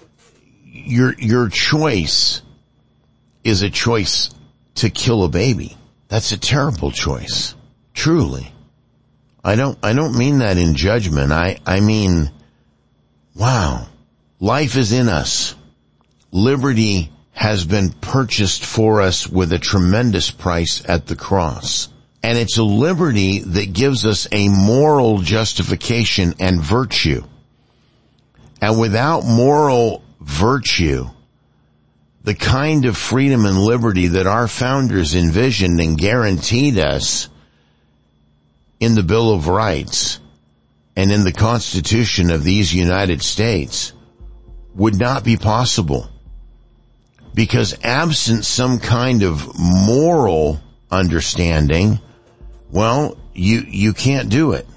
Your choice is a choice to kill a baby. That's a terrible choice. Truly. I don't mean that in judgment. I mean, wow. Life is in us. Liberty has been purchased for us with a tremendous price at the cross. And it's a liberty that gives us a moral justification and virtue. And without moral virtue, the kind of freedom and liberty that our founders envisioned and guaranteed us in the Bill of Rights and in the Constitution of these United States would not be possible. Because absent some kind of moral understanding, well, you can't do it.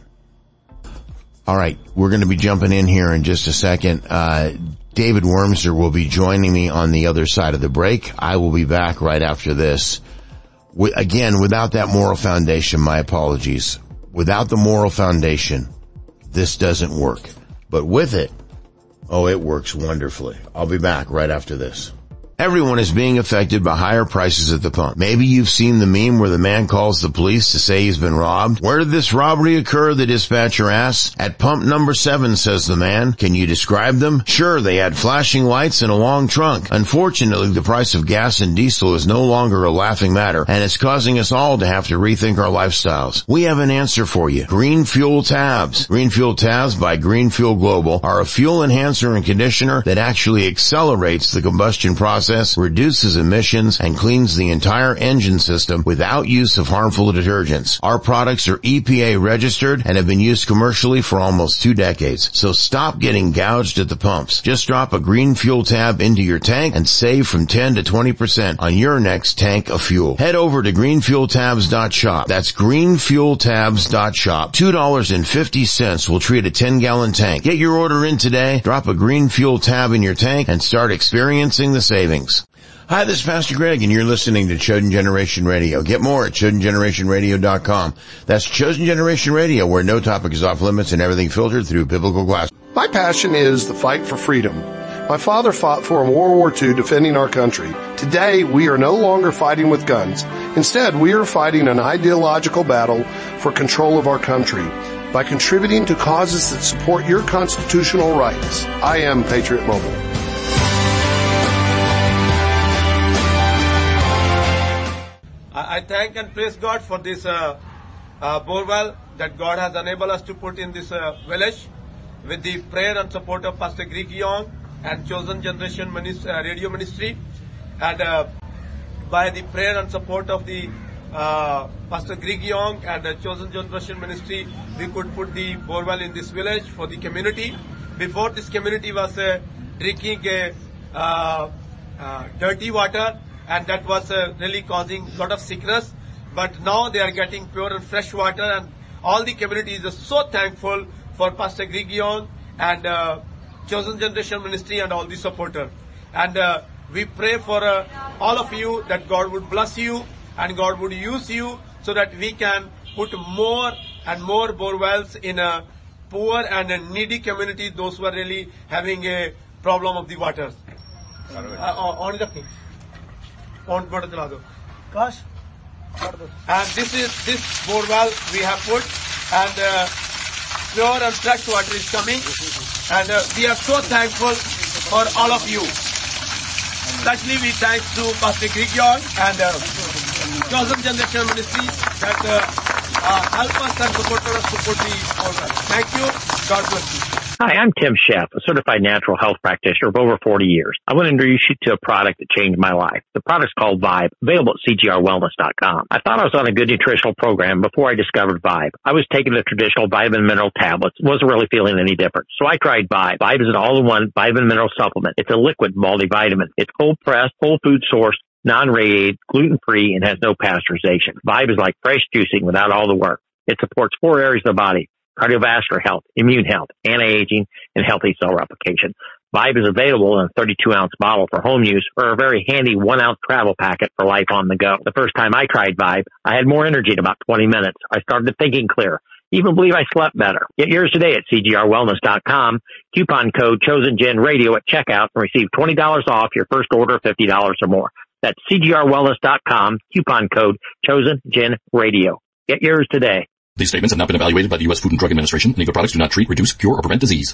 All right, we're going to be jumping in here in just a second. David Wormser will be joining me on the other side of the break. I will be back right after this. Again, without that moral foundation, my apologies. Without the moral foundation, this doesn't work. But with it, oh, it works wonderfully. I'll be back right after this. Everyone is being affected by higher prices at the pump. Maybe you've seen the meme where the man calls the police to say he's been robbed. Where did this robbery occur? The dispatcher asks. At pump number 7, says the man. Can you describe them? Sure, they had flashing lights and a long trunk. Unfortunately, the price of gas and diesel is no longer a laughing matter, and it's causing us all to have to rethink our lifestyles. We have an answer for you. Green Fuel Tabs. Green Fuel Tabs by Green Fuel Global are a fuel enhancer and conditioner that actually accelerates the combustion process, reduces emissions, and cleans the entire engine system without use of harmful detergents. Our products are EPA registered and have been used commercially for almost 2 decades. So stop getting gouged at the pumps. Just drop a Green Fuel Tab into your tank and save from 10 to 20% on your next tank of fuel. Head over to greenfueltabs.shop. That's greenfueltabs.shop. $2.50 will treat a 10-gallon tank. Get your order in today, drop a Green Fuel Tab in your tank, and start experiencing the savings. Hi, this is Pastor Greg, and you're listening to Chosen Generation Radio. Get more at ChosenGenerationRadio.com. That's Chosen Generation Radio, where no topic is off limits and everything filtered through biblical glasses. My passion is the fight for freedom. My father fought for in World War II defending our country. Today, we are no longer fighting with guns. Instead, we are fighting an ideological battle for control of our country by contributing to causes that support your constitutional rights. I am Patriot Mobile. I thank and praise God for this borewell that God has enabled us to put in this village with the prayer and support of Pastor Greg Young and Chosen Generation Radio Ministry, and by the prayer and support of the Pastor Greg Young and Chosen Generation Ministry, we could put the borewell in this village for the community. Before, this community was drinking dirty water, and that was really causing a lot of sickness. But now they are getting pure and fresh water, and all the communities are so thankful for Pastor Greg Young and Chosen Generation Ministry and all the supporters. And we pray for all of you that God would bless you and God would use you so that we can put more and more borewells in a poor and a needy community, those who are really having a problem of the waters. And this borewell we have put, and pure and fresh water is coming, and we are so thankful for all of you. Especially we thank to Pastor Greg Young and Chosen Generation Ministry that help us and support us to put the borewell. Thank you. God bless you. Hi, I'm Tim Sheff, a certified natural health practitioner of over 40 years. I want to introduce you to a product that changed my life. The product's called Vibe, available at cgrwellness.com. I thought I was on a good nutritional program before I discovered Vibe. I was taking the traditional vitamin mineral tablets, wasn't really feeling any different. So I tried Vibe. Vibe is an all-in-one vitamin mineral supplement. It's a liquid multivitamin. It's cold-pressed, whole food sourced, non-radiated, gluten-free, and has no pasteurization. Vibe is like fresh juicing without all the work. It supports 4 areas of the body: cardiovascular health, immune health, anti-aging, and healthy cell replication. Vibe is available in a 32-ounce bottle for home use or a very handy 1-ounce travel packet for life on the go. The first time I tried Vibe, I had more energy in about 20 minutes. I started thinking clear. Even believe I slept better. Get yours today at cgrwellness.com. Coupon code ChosenGenRadio at checkout and receive $20 off your first order of $50 or more. That's cgrwellness.com. Coupon code ChosenGenRadio. Get yours today. These statements have not been evaluated by the U.S. Food and Drug Administration. Any of the products do not treat, reduce, cure, or prevent disease.